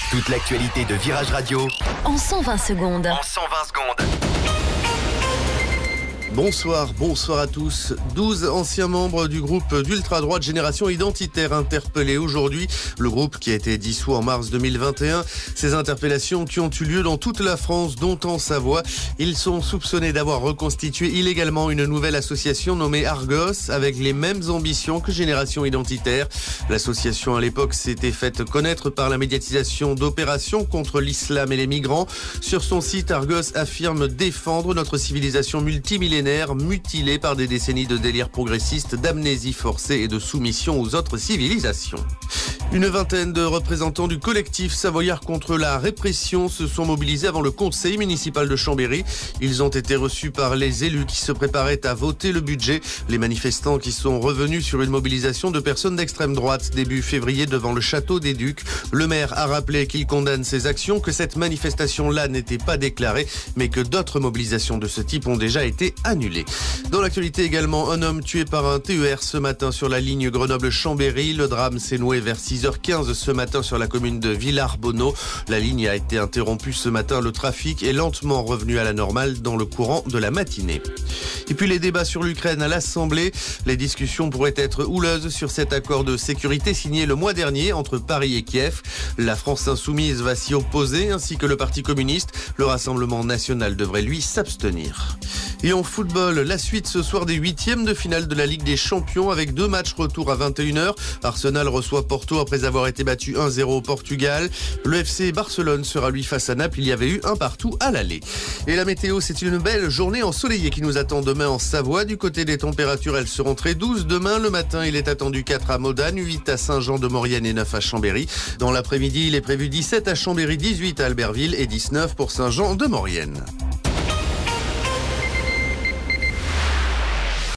Toute l'actualité de Virage Radio en 120 secondes. Bonsoir à tous. 12 anciens membres du groupe d'ultra-droite Génération Identitaire interpellés aujourd'hui. Le groupe qui a été dissous en mars 2021. Ces interpellations qui ont eu lieu dans toute la France, dont en Savoie. Ils sont soupçonnés d'avoir reconstitué illégalement une nouvelle association nommée Argos avec les mêmes ambitions que Génération Identitaire. L'association à l'époque s'était faite connaître par la médiatisation d'opérations contre l'islam et les migrants. Sur son site, Argos affirme défendre notre civilisation multimillénaire mutilée par des décennies de délire progressiste, d'amnésie forcée et de soumission aux autres civilisations. Une vingtaine de représentants du collectif Savoyard contre la répression se sont mobilisés avant le conseil municipal de Chambéry. Ils ont été reçus par les élus qui se préparaient à voter le budget. Les manifestants qui sont revenus sur une mobilisation de personnes d'extrême droite début février devant le château des Ducs. Le maire a rappelé qu'il condamne ces actions, que cette manifestation-là n'était pas déclarée, mais que d'autres mobilisations de ce type ont déjà été annulées. Dans l'actualité également, un homme tué par un TER ce matin sur la ligne Grenoble-Chambéry. Le drame s'est noué vers 6h15 ce matin sur la commune de Villars-Bonneau. La ligne a été interrompue ce matin. Le trafic est lentement revenu à la normale dans le courant de la matinée. Et puis les débats sur l'Ukraine à l'Assemblée. Les discussions pourraient être houleuses sur cet accord de sécurité signé le mois dernier entre Paris et Kiev. La France insoumise va s'y opposer, ainsi que le Parti communiste. Le Rassemblement national devrait lui s'abstenir. Et en football, la suite ce soir des huitièmes de finale de la Ligue des Champions avec 2 matchs retour à 21h. Arsenal reçoit Porto après avoir été battu 1-0 au Portugal. Le FC Barcelone sera lui face à Naples. Il y avait eu 1-1 à l'aller. Et la météo, c'est une belle journée ensoleillée qui nous attend demain en Savoie. Du côté des températures, elles seront très douces. Demain, le matin, il est attendu 4 à Modane, 8 à Saint-Jean-de-Maurienne et 9 à Chambéry. Dans l'après-midi, il est prévu 17 à Chambéry, 18 à Albertville et 19 pour Saint-Jean-de-Maurienne.